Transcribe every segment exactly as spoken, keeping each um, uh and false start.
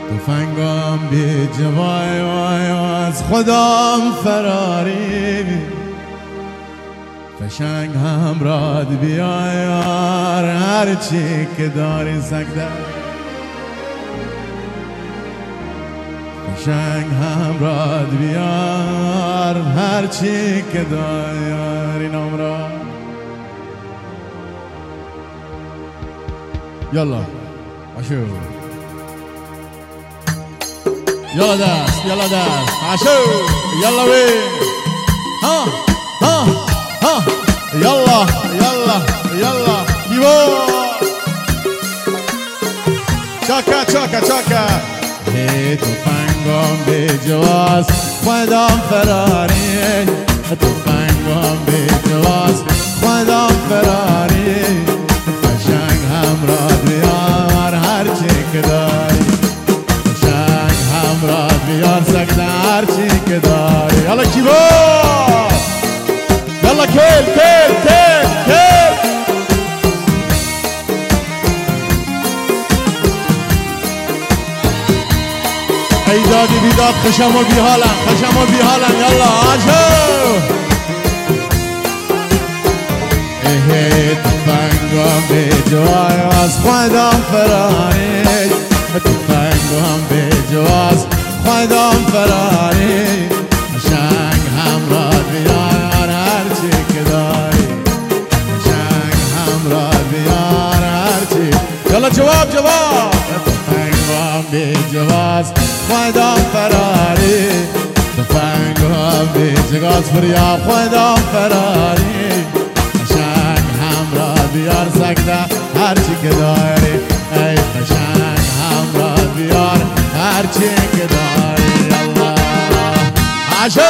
تفنگم بی جوای از خودم فراری فشنگ همراد بیار هرچی که داری سکده فشنگ همراد بیار هرچی که داری نمرا یلا اشو یلا دست یلا دست اشو یلا وی ها ها ها یلا یلا یلا دیو چاکا چاکا چاکا هی تفنگم به جواز خودم فراری تفنگم به جواز خودم فراری فشنگ همراه بیار هرچی که داری فشنگ همراه بیار سکته هرچی که داری یالا کی با یالا کل کل کل کل ای دادی بیداد خشم و بیحالم خشم و بیحالم یالا آجو ای تفنگم به جوای از خودم فراری تفنگم به جواز خودم فراری شنگ همراه بیار هرچی که داری شنگ همراه بیار هرچی یالا جواب جواب تفنگم به جواز خودم فراری تفنگم به جواز فریاب خودم فراری شنگ همراه بیار سکته هرچی که داری ای فشنگ همراه بیار هرچی که داری یالا عشق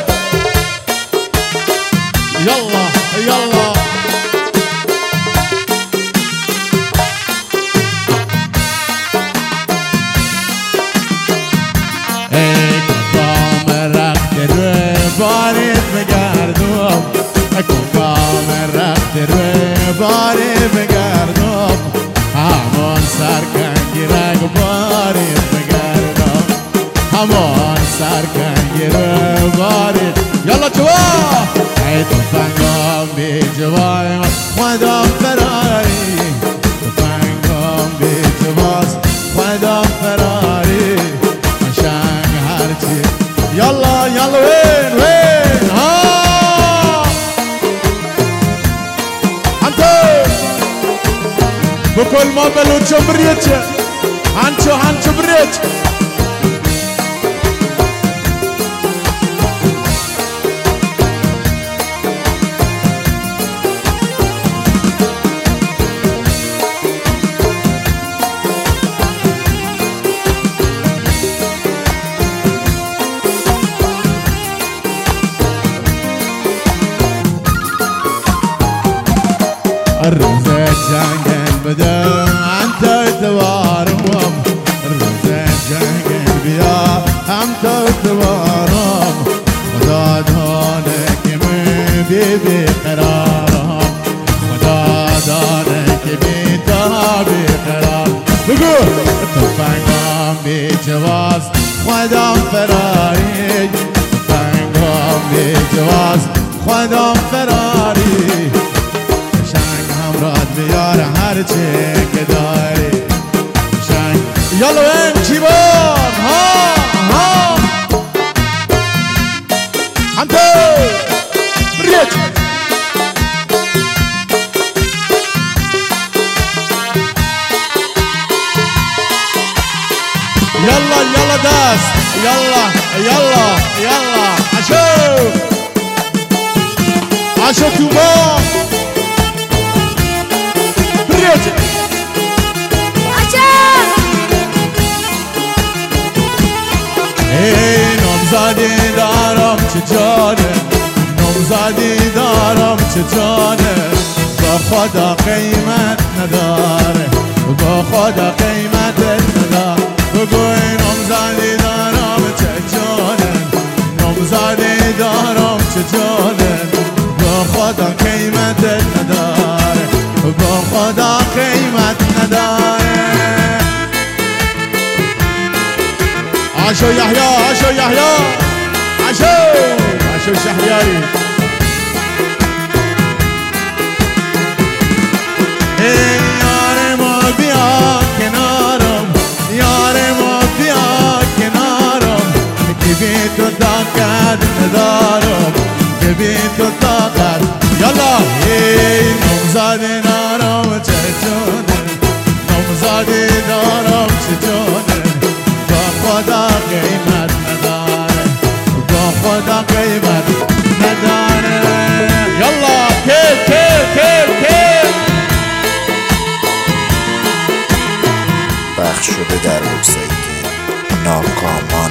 یالا یالا ای کام رخت روی بارید بگردم ای کام رخت روی بارید بگردم همان سرکنگی رگ بارید بگردم همان سرکنگی رو بارید یالا جواب ای تفنگم بی جواب خودم فراری تفنگم بی جواز خودم فراری فشنگ هرچی یالا یالا وین وین ها انتو بکل ما بلوچو بریچه هنچو هنچو بریچ الروز جنگل بده انت اتوارم الروز جنگل بیا انت اتوارم خدا دانه که من بی بی قرارم خدا دانه که بی تا بی قرار بگو تفنگم بی جواز خودم فراری تفنگم بی جواز خودم فراری راد بیار هرچی که داری شنگ یالا این چی بان ها ها انتو بریت یالا یالا دست یالا یالا یالا عشو عشو تو با ای نامزدی دارم چه جانه نامزدی دارم چه جانه با خدا قیمت نداره با خدا قیمت نداره بگو ای نامزدی دارم چه جانه نامزدی دارم چه جانه با خدا قیمت نداره با خدا قیمت نداره عشو يحيى عشو يحيى عشو عشو شهرياري ای یار ما بیا کنارم یار ما بیا کنارم که بی تو طاقت ندارم که بی تو طاقت یالا ای نمزاد دارم چه جونه نمزاد دارم چه جونه با خدا قیمت نداره با خدا قیمت نداره یالا کل کل کل کل پخش شده در وبسایت ناکامان.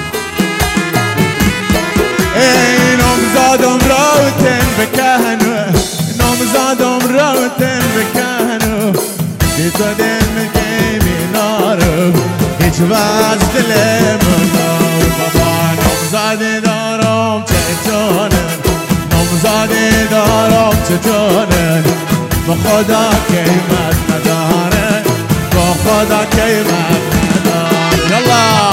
ای نامزادم راوتن بکنو نامزادم راوتن بکنو بی تو دل میگه بینارم هیچ وز دلم نار بابا نامزادی دارم چه جانن نامزادی دارم چه جانن با خدا قیمت نداره با خدا قیمت نداره یالا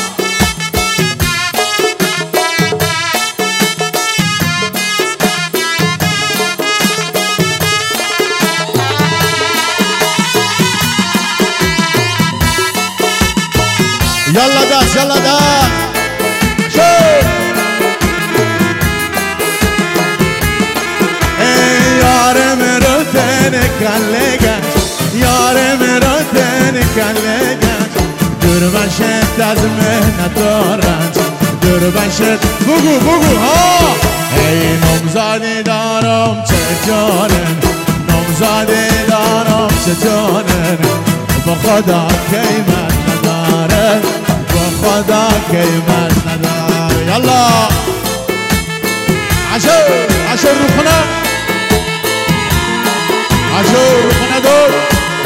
يلا داس يلا داس شوف ای یار مرتن کلگن یار مرتن کلگن دور باشد از مهنت و رنج دور باشد بگو بگو ها ای نامزادی دارم چه جانن نامزادی دارم چه جانن با خدا قیمت نداره با خدا قیمت نداره یالا عشو عشو روخنه عشو روخنه دور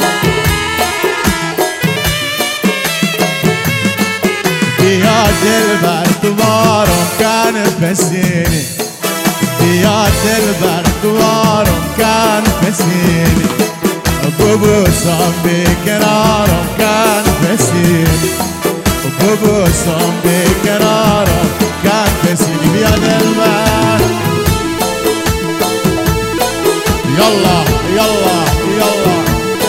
بیا دل بر دوارم کن پسینی بیا دل بر دوارم کن پسینی ببوسم بیقرارم کن پسینی ببوسم بیقرارم کن پسینی بیا دل بر یالا یالا یالا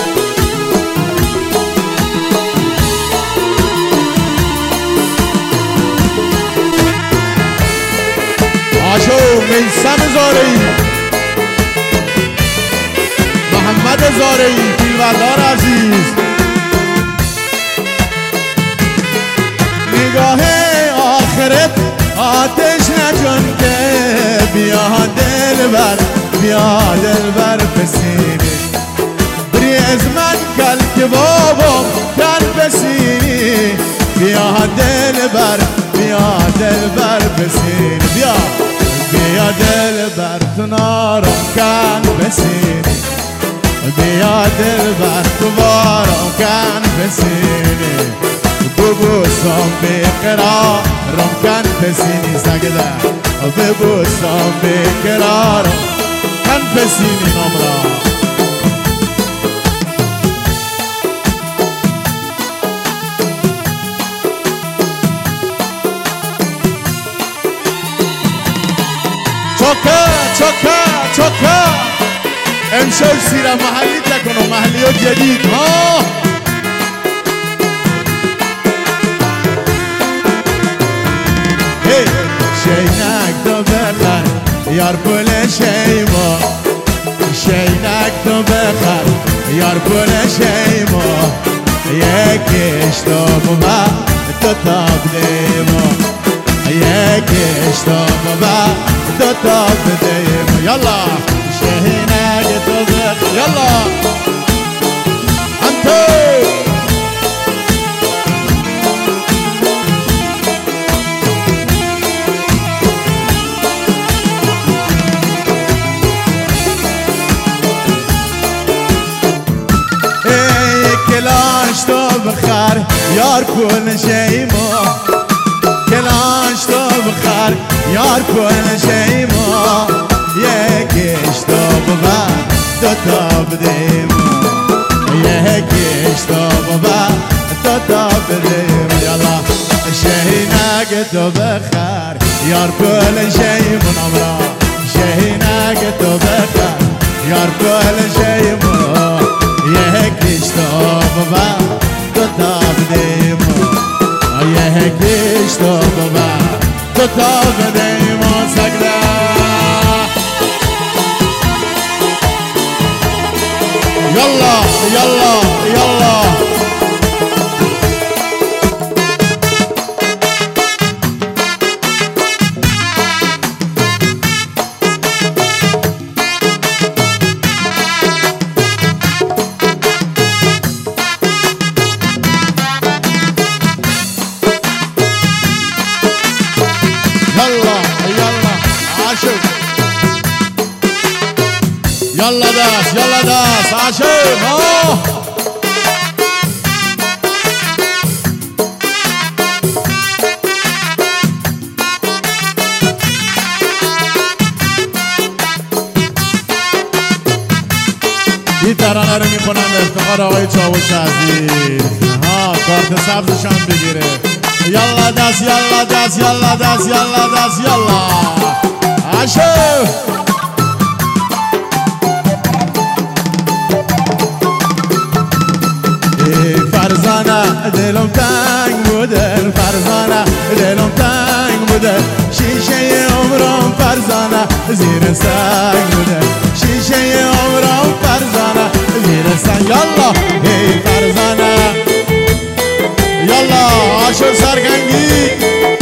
آشو میسم زارعی محمد زارعی پیلوردار عزیز نگاه آخرت آتش نجنده بیا دل بر بیا دل بر پسینی بری از من کل که بابام کل پسینی بیا دل بر بیا دل بر پسینی بیا بیا دل بر تنارم کن پسینی بیا دل بر توارم کن پسینی ببوسم بیقرارم کن پسینی سگده ببوسم بیقرارم کن پسینی نمرا چوکا چوکا چوکا امشب سیره محلی تکنو محلی و جدید ها شینک تو بخر یار پول شیما شینک تو بخر یار پول شیما یکیش تو بابا تو تاب دیما یکیش تو بابا تو تاب دیما یالا شینک تو بخر یالا انتو کلاش تو بخر یار کن شیما کلاش تو بخر یار کن شیما یکیش تو بابا دو تا بدیما یکیش تو بابا دو تا بدیما یالا شهینا تو بخر یار کل شی منم را شهینک تو بخر یار کل شی منم یکیش تو بابا تو تا بدیم یکیش تو بابا تو تا بدیم سگره يلا يلا يلا يلا يلا عاشق يلا داس يلا داس عاشق اه این ترانه رو میکنم به افتخار آقای چاوش عزیز ها کارت سبزشم بگیره یلا دست یلا دست یلا دست یلا دست یلا عاشق فرزانه دلم تنگ بوده فرزانه دلم تنگ بوده شیشه عمرم فرزانه زیر سنگ بوده شیشه عمرم فرزانه زیر سنگ یلا ای فرزانه یلا عاشق سرگنگی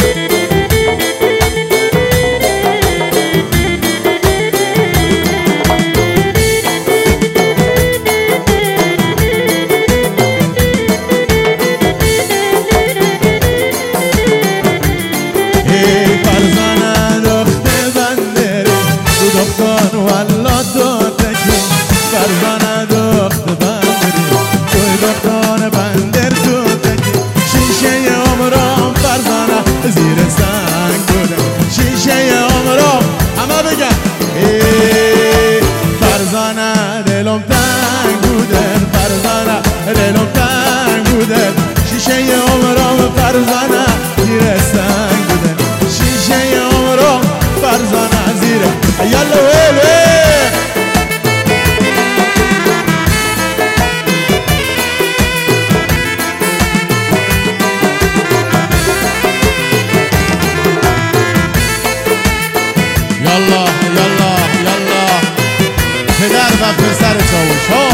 یالا یالا یالا پدر و پسر چاوش ها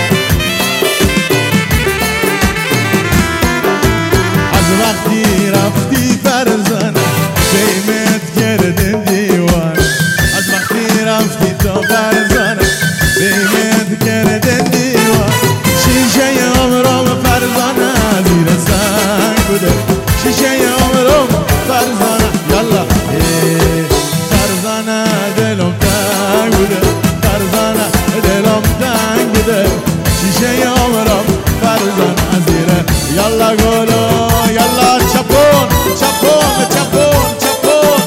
از وقتی رفتی فرزانه بیمت کردم دیوان از وقتی رفتی تو فرزانه بیمت کردم دیوان شیشه عمرم فرزانه زیر سنگ بوده شیشه عمرم فرزانه یالا فرزانه دلم تنگ بوده فرزانه دلم تنگ بوده شیشه عمرم فرزانه زیره یالا گلو یالا چپون چپون چپون چپون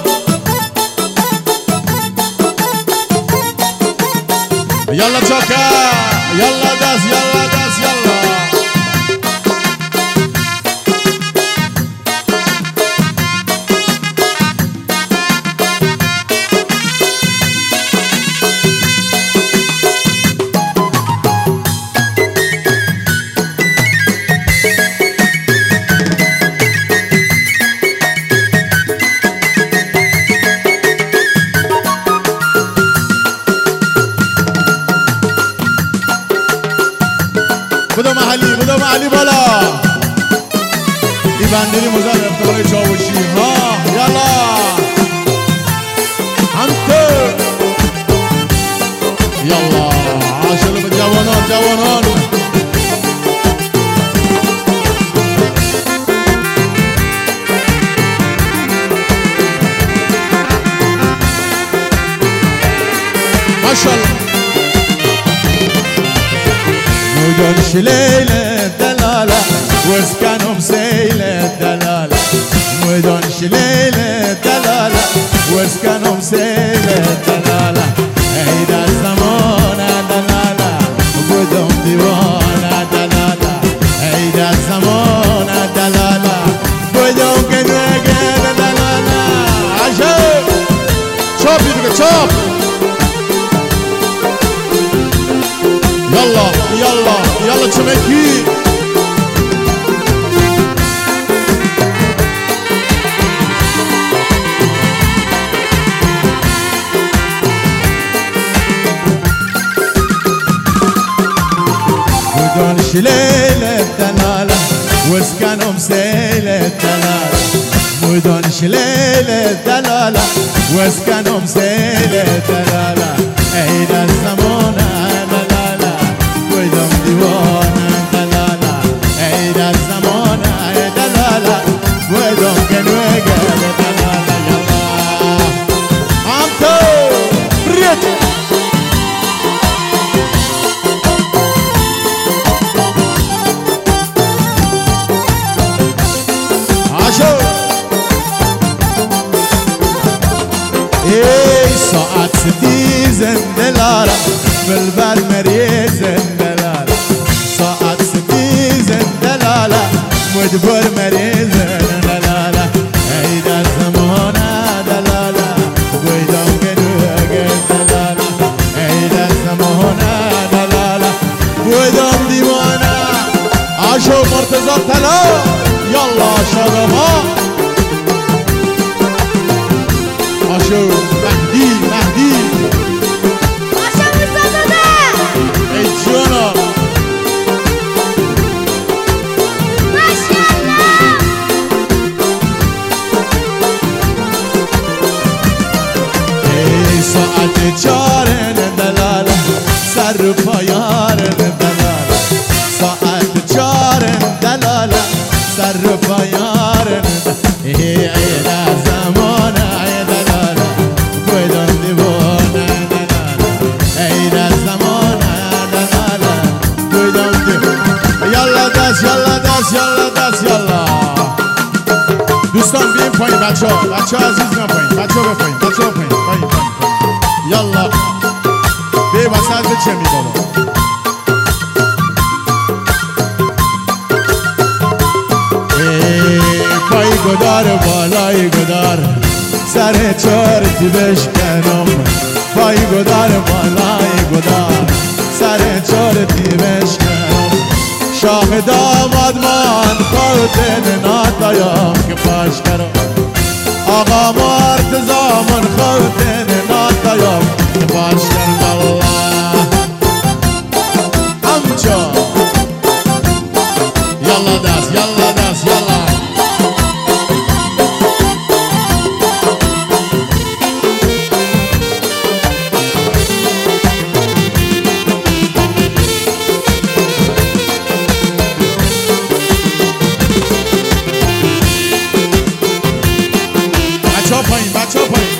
یالا چاکا یالا دست یالا دست یالا بدو محلی بدو محلی بالا ای بندری مزد افتخار چاوشی ها یالا همتر یالا عاشق به جوانان جوانان ماشاءالله مدنش ليلة دلالة واسكنهم سيلة دلالة مدنش ليلة دلالة واسكنهم سيلة دلالة هيدا الزمان دلالة وقدهم ديوانة دلالة هيدا الزمان دلالة وقدهم كنوكة دلالة چاپ يلا يلا يلا چمکی ودونش ليلة دلالة واسكنهم سيلة دلالة ودونش ليلة دلالة واسكنهم سيلة دلالة عيد الزمانة دلالة ودهم ديوانا دلالة عيد الزمانة دلالة ودهم كنوغة دلالة يلا عمتو بريت ای ساعت ستیزن دلارا بلبل مریزن دلالا ساعت ستیزن دلالا مدبر مریزن دلالا ای در زمانه دلالا بویدم گنوگه دلالا ای در زمانه دلالا بویدم دیوانه عاشو مرتضی طلا یلا شغما عاشو مهدی مهدی عاشو مصطفی ای جانا ماشاءالله ای ساعت چارن دلاله سر پایارن دلاله ساعت چارن دلاله سر پایارن ای عید زمانه ای دلاله بودم دیوانه دلاله عید زمانه دلاله بودم دیوانه یالا دست یالا دست یالا دست یالا دوستان بیاین پایین بچه ها بچه ها عزیز بیاین پایین بچه ها بپایین بچه ها پایین پایین پایین یالا بی وسط به چه می بابا پای گدار بالای گدار سر چارتی بشکنم پای گدار بالای گدار سر چارتی بشکنم شاه داماد من خودت ناتایم که پاش کرم آقا مرتضا من خودت ناتایم که پاش کرم الله همچا یالا دست یالا دست یالا بچه ها پایین بچه ها پایین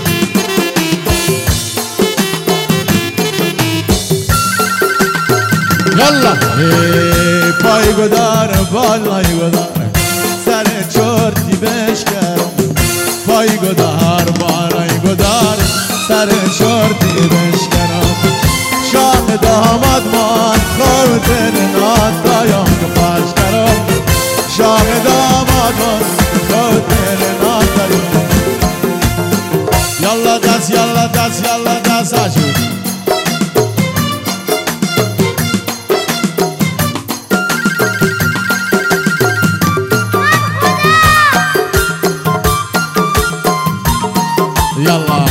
یالا ای پای گدار بالای گدار سر چرتی بشکرم پای گدار بالای گدار سر چرتی بشکرم شاه داماد من خودت ناتایم که پاش کرم شاه داماد من خودت ناتایم یالا دست یالا دست یالا دست عجیب يلا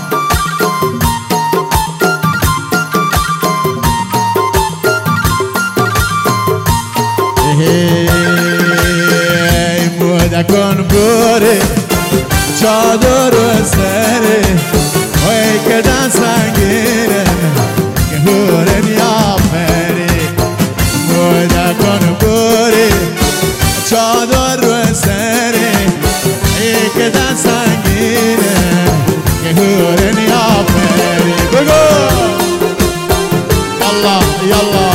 هی مودا کن بوری چادر و سری وی کدن سنگیره که هورن یا پری مودا کن بوری چادر و سری ای کدن سنگیره که هورن یا پری بگو یلا یلا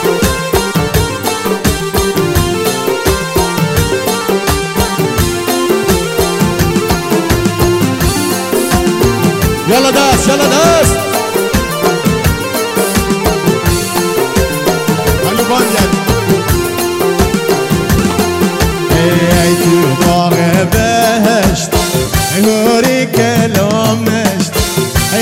يلا داس يلا داس هلو بانديان اي تو باغ بهشت هوري كلام نشت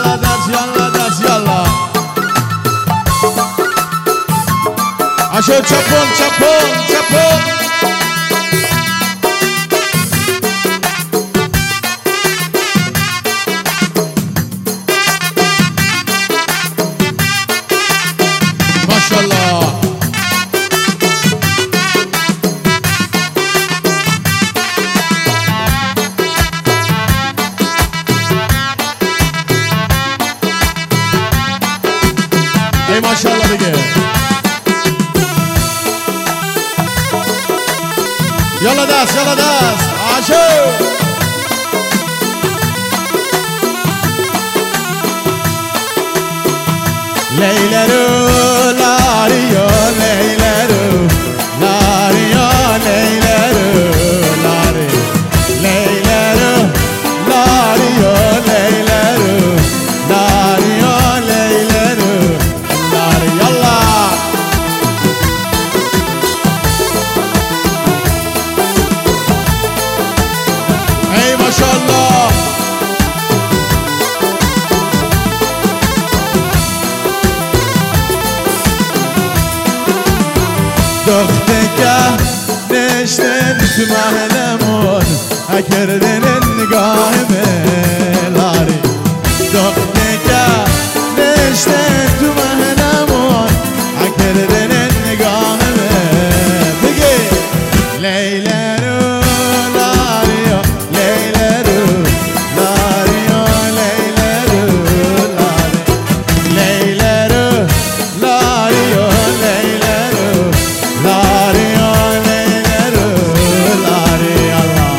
yalla dance, yalla dance, yalla. Asho chapon, chapon, chapon. Mashallah. Ey maşallah bege. Yalla das, yalla das. Aşo. Leyleru, lariyo, leyleru, lariyo, leyleru, lari, leyleru, lariyo, leyleru, lariyo, leyleru, lari, yalla. Ey maşallah. دختکه نشتن تو محلمون اکردن نگاه ملاری دختکه نشتن تو محلمون اکردن نگاه مل بگی لیلرو لاریو لیلرو لاریو لیلرو لاری لیلرو لاریو لیلرو lari aleyleru lari Allah.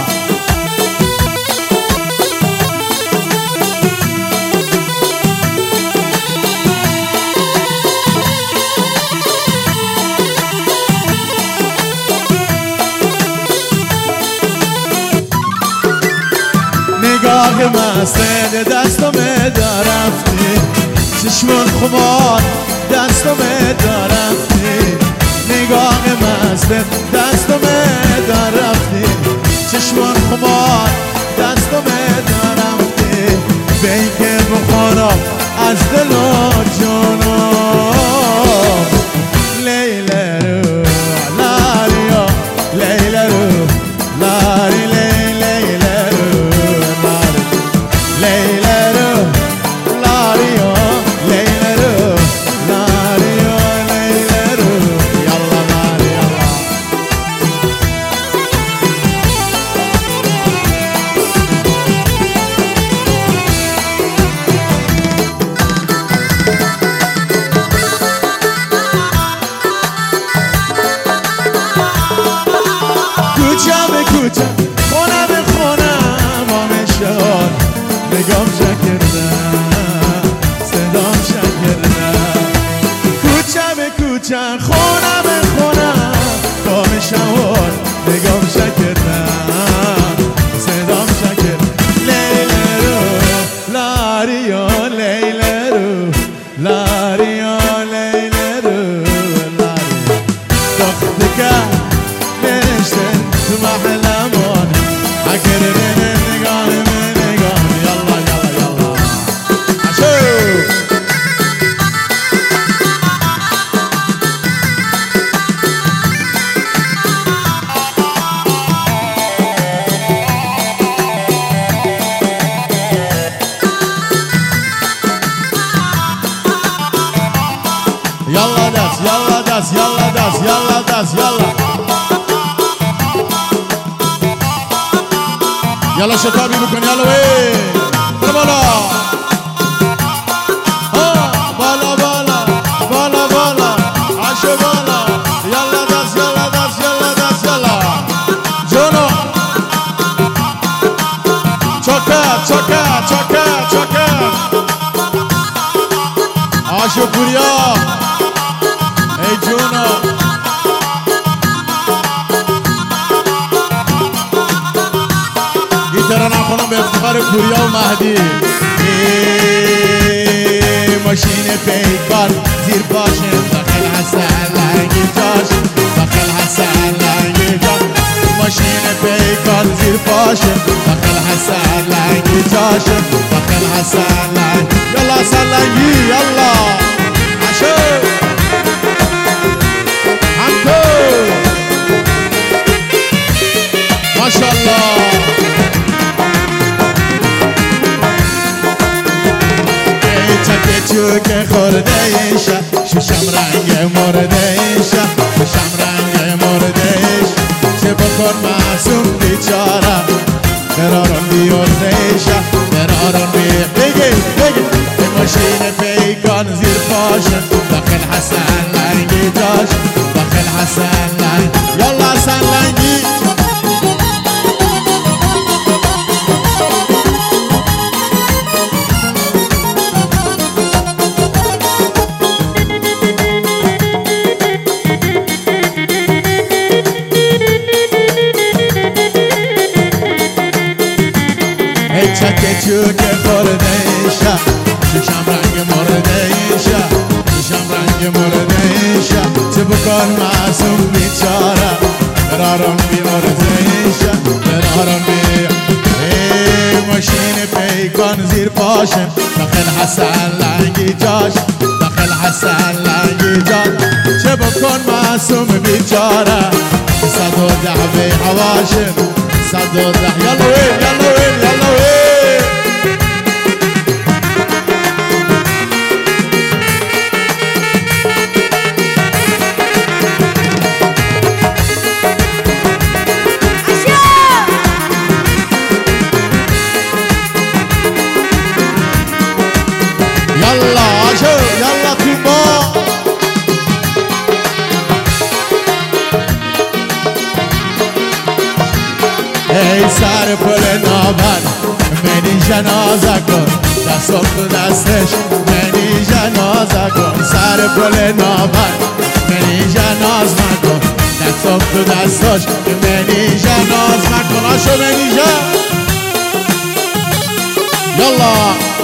نگاه مسته دستم درفتی چشمان خمار دستم درفتی نگاه مسته دستم درفتی چشمان خمار دستم درفتی بی که بخورم از دل و جانم لیلرو لاریو لیلرو لاری لیلرو لاری لیلرو لاریو لیلرو لاریو لیلرو yalla lari yalla. کوچه به کوچه خونه به خونه مامشان نگام شکردم صدام شکردم کوچه به کوچه خونه به خونه مامشان نگام شکردم صدام شکردم لیلرو لاریو لیلرو لاریو لیلرو لاری دختکه نشتن تو محلمون اکردن نگاه من نگاه یلا یلا یلا عشو yalla das yalla das yalla das yalla das yalla yalla شتابی بکن yalla وی برو بالا ها بالا بالا بالا بالا عشو بالا yalla das yalla das yalla das yalla جونو چوکا چوکا چوکا چوکا عشو پوریا ای جونو ترانه کنم به افتخار پوریا و مهدی ماشین پیکار زیر باشم داخل حسن لنگی جاش داخل حسن لنگی جاش ماشین پیکار زیر باشم داخل حسن لنگی جاش داخل حسن لنگ یلا حسن لنگی یلا عشو همکو ماشالله ای چکه چوک خورده ایشه ششم رنگ مرده ایشه ششم رنگ مرده ایشه چه بکن معصوم بیچاره قرارم بیارده ایشه قرارم بی بگی بگی به ماشین پیکان زیر پاشن داخل حسن لنگی جاش داخل حسن لنگ یالا حسن لنگی چکه چوک خورده ایشه ششم رنگ مرده ایشه ششم رنگ مرده ایشه چه بکن معصوم بیچاره قرارم بی مرده ایشه قرارم بی ای ماشین پیکان زیر پاشن داخل حسن لنگی جاش داخل حسن لنگی جاش چه بکن معصوم بیچاره صد و ده بی حواشن صد و ده یلا وین یلا وین یلا وین يلا عشو يلا كيمبا ای سر پل نابن منی جنازه کن دستم تو دستش منی جنازه کن سر پل نابن منی جنازه کن دستم تو دستش منی جنازه کن عشو منی جن يلا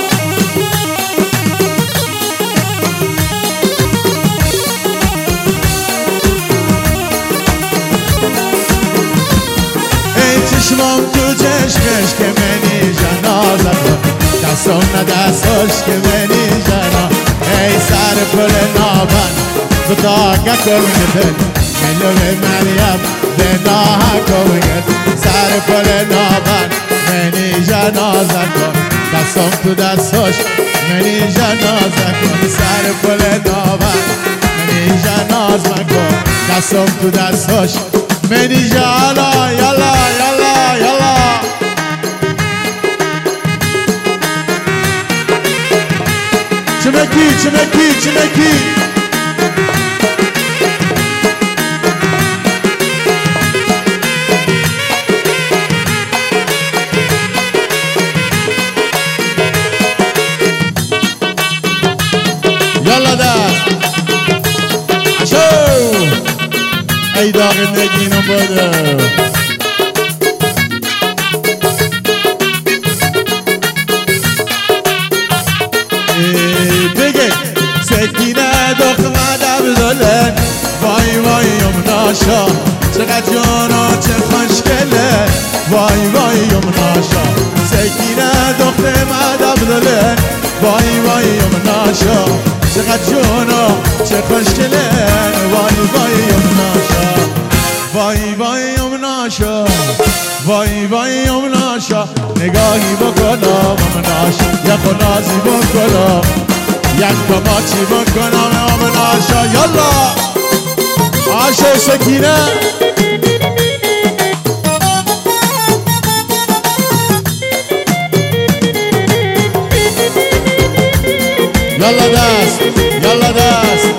چشمم تو چشمش که منی جنازه کن دستم نه دستش که منی جنازه ای سر پل نابن خدا گکم گتن ملو مریم به ناه کمگت سر پل نابن منی جنازه کن دستم تو دستش منی جنازه کن سر پل نابن منی جنازه کن دستم تو دستش منی جالا یلا یلا یلا چمکی چمکی چمکی یلا دست عشو ای داغ نگینم بده بگه سکینه دخمه دبدالن وای وای یمناشا چقدر جانا چه خوشگله وای وای یمناشا سکینه دخمه دبدالن وای وای یمناشا چقدر جانا چه خوشگله وای وای یمناشا وای وای یمناشا وای وای یمناشا نگاهی بکنم یمناشا یک نازی بکنم یک کماچی بکنم یمناشا یلا عاشق سکینه یلا دست یلا دست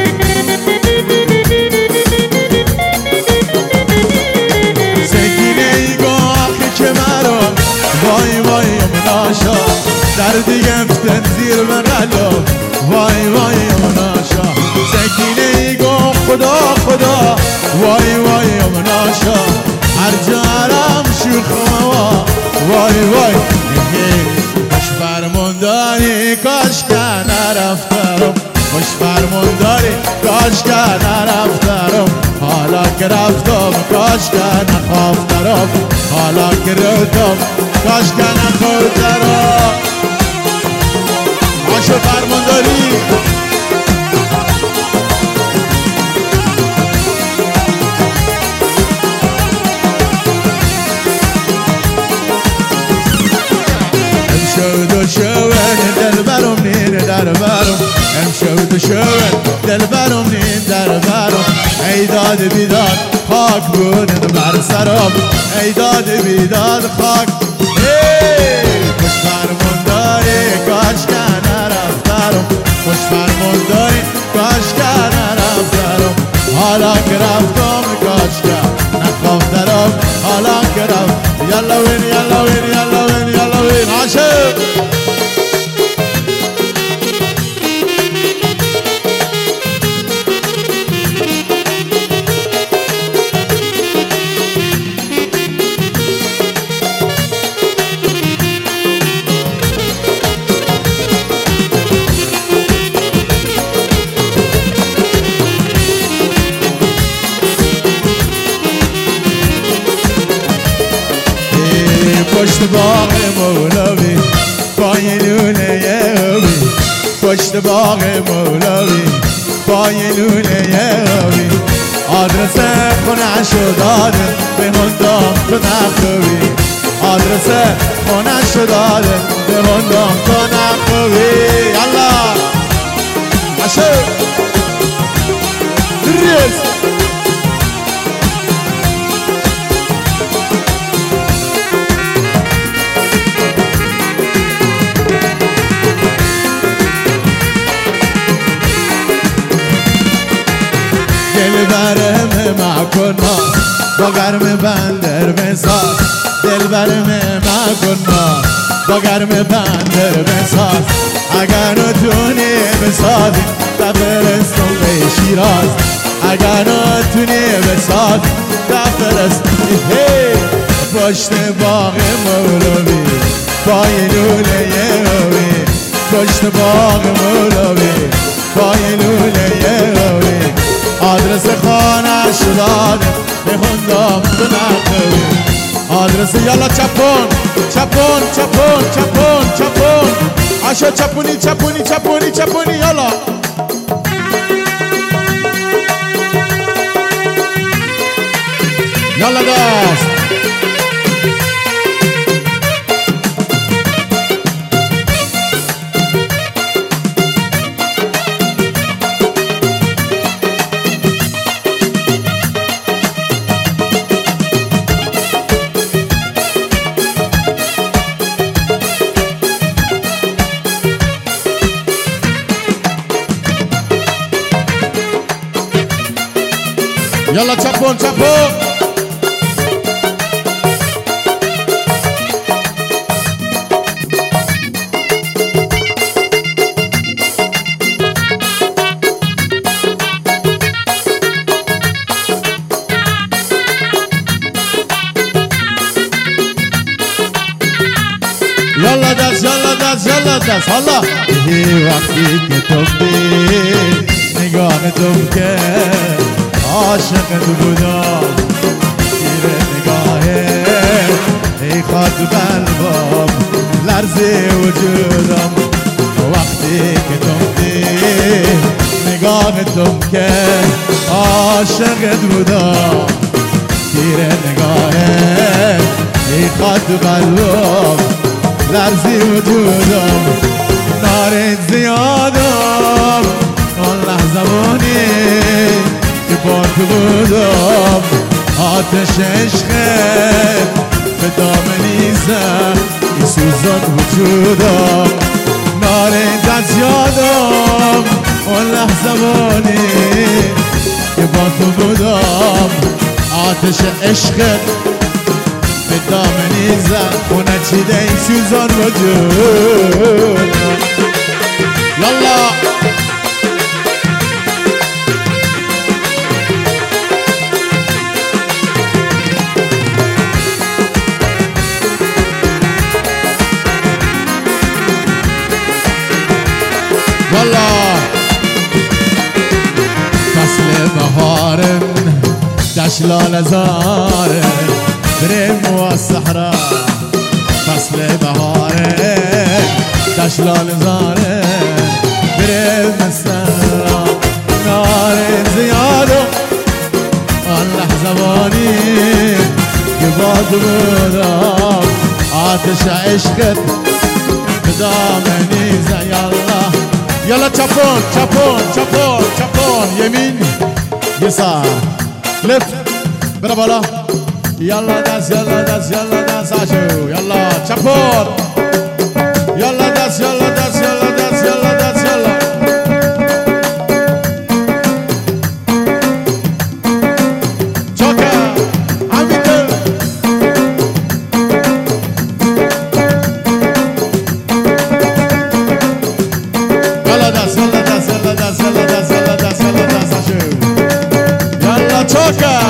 سکینه ای گاهی که مرا وای وای یمناشا دردی گفتن زیر بغلا وای وای یمناشا سکینه ای گاه خدا خدا وای وای یمناشا هر جارم شوخ موا وای وای خوش فرمونداری کاش که نرفتم خوش فرمونداری کاش که نرفتم حالا که رفتم کاش که نخوافتم حالا که رفتم کاش که نخوردم داد بیداد خاک بود بر سرم ای داد بیداد خاک خوش فرمون داری کاش که نرفتم خوش فرمون داری کاش که نرفتم حالا که رفتم کاش که نخوافتم حالا که رفتم یلا وین یلا وین یلا وین یلا وین عاشق پشت باغ مولوی پای لونه یوی پشت باغ مولوی پای لونه یوی آدرس خونه شو داده به هندام تو نخوی آدرس خونه شو داده به هندام تو نخوی یالا عشق ریز دل برم مکن ما با گرم بندر بساز دل برم مکن ما با گرم بندر بساز اگر نتونی بسازی دفرستم به شیراز اگر نتونی بسازی دفرستم پشت باغ مولوی پای لوله یوی پشت باغ مولوی پای لوله یوی آدرس خانه شداده به هندام تو نخوی آدرس یالا چپون چپون چپون چپون چپون عشق چپونی چپونی چپونی چپونی یالا یالا دست یالا چپون چپون یالا دست یالا دست یالا دست حالا یه وقتی که تو بی نگاه تو که عاشقت بودم زیر نگاهه ای خاط قلبم لرزه وجودم وقتی که تو دی نگاهتم که عاشقت بودم زیر نگاهه ای خاط قلبم لرزه وجودم نارت زیادم اون لحظه بونی که با تو بودم آتش عشقت به دامنی زد ای سوزان وجودم نارت از یادم اون لحظه بونی که با تو بودم آتش عشقت به دامنی زد خونه چیده ای سوزان وجودم یالا والا فصل بهارم دشلال زاره بریم و الصحراء فصل بهاره دشلال زاره بریم الصحراء نار زیادو آن لحظه بانی که باد بودم آتش عشقت به دامنی زد یالا یالا چپون چپون چپون چپون یمین یسار لفت برا بالا یالا دست یالا دست یالا دست آشو یالا چپور یالا دست یالا دست یالا دست یالا دست یالا چاکا امیتر یالا دست یالا دست یالا دست یالا دست یالا دست یالا دست آشو یالا چاکا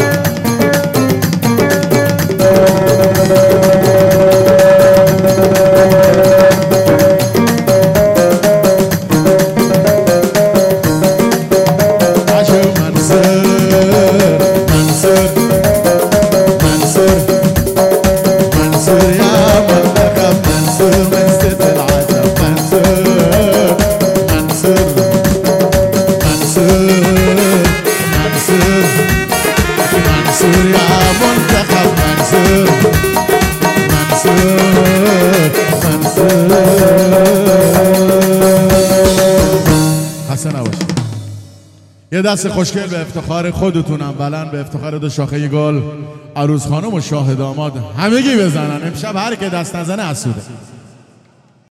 یه دست خوشگل به افتخار خودتونم بلند به افتخار دو شاخه گل عروس خانم و شاه داماد همگی بزنن. امشب هر که دست نزنه حسوده.